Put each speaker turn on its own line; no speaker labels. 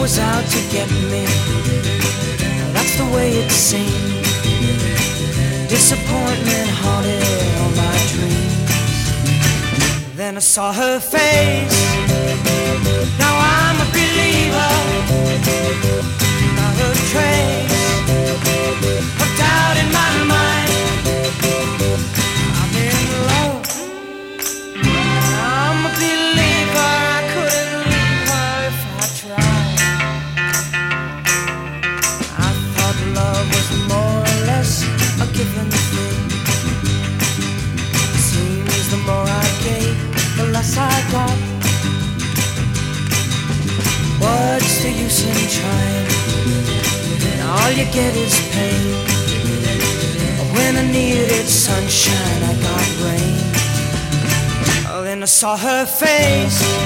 was out to get me. That's the way it seemed. Disappointment haunted all my dreams. Then I saw her face. Now I'm a believer. Not a trace of doubt in my mind. I'm in love. I'm a believer. I couldn't leave her if I tried. I thought love was more or less a given thing. It seems the more I gave, the less I got. What's the use in trying? All you get is pain. When I needed sunshine, I got rain. Oh, then I saw her face.